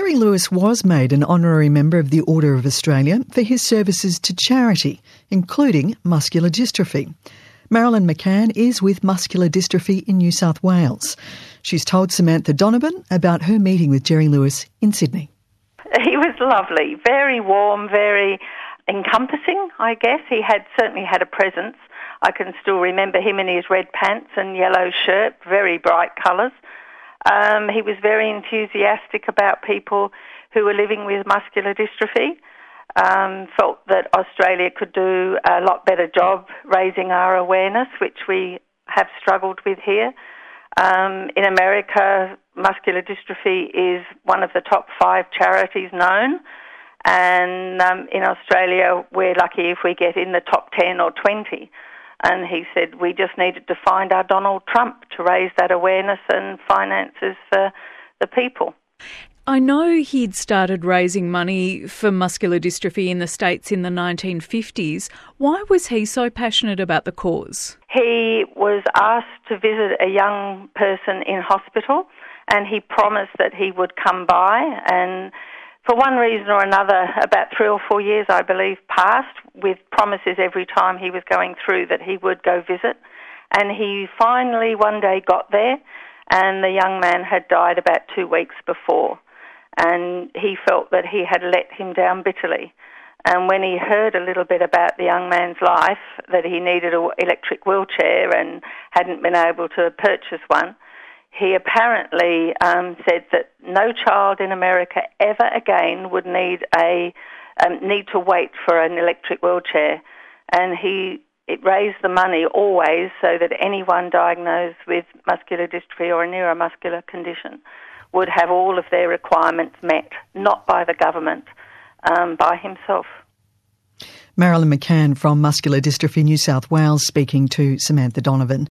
Jerry Lewis was made an honorary member of the Order of Australia for his services to charity, including muscular dystrophy. Marilyn McCann is with Muscular Dystrophy in New South Wales. She's told Samantha Donovan about her meeting with Jerry Lewis in Sydney. He was lovely, very warm, very encompassing, I guess. He certainly had a presence. I can still remember him in his red pants and yellow shirt, very bright colours. He was very enthusiastic about people who were living with muscular dystrophy, felt that Australia could do a lot better job raising our awareness, which we have struggled with here. In America, muscular dystrophy is one of the top 5 charities known, and in Australia we're lucky if we get in the top 10 or 20. And he said we just needed to find our Donald Trump to raise that awareness and finances for the people. I know he'd started raising money for muscular dystrophy in the States in the 1950s. Why was he so passionate about the cause? He was asked to visit a young person in hospital, and he promised that he would come by, and for one reason or another, about 3 or 4 years, I believe, passed with promises every time he was going through that he would go visit. And he finally one day got there, and the young man had died about 2 weeks before. And he felt that he had let him down bitterly. And when he heard a little bit about the young man's life, that he needed an electric wheelchair and hadn't been able to purchase one, he apparently said that no child in America ever again would need to wait for an electric wheelchair, and it raised the money always so that anyone diagnosed with muscular dystrophy or a neuromuscular condition would have all of their requirements met, not by the government, by himself. Marilyn McCann from Muscular Dystrophy New South Wales speaking to Samantha Donovan.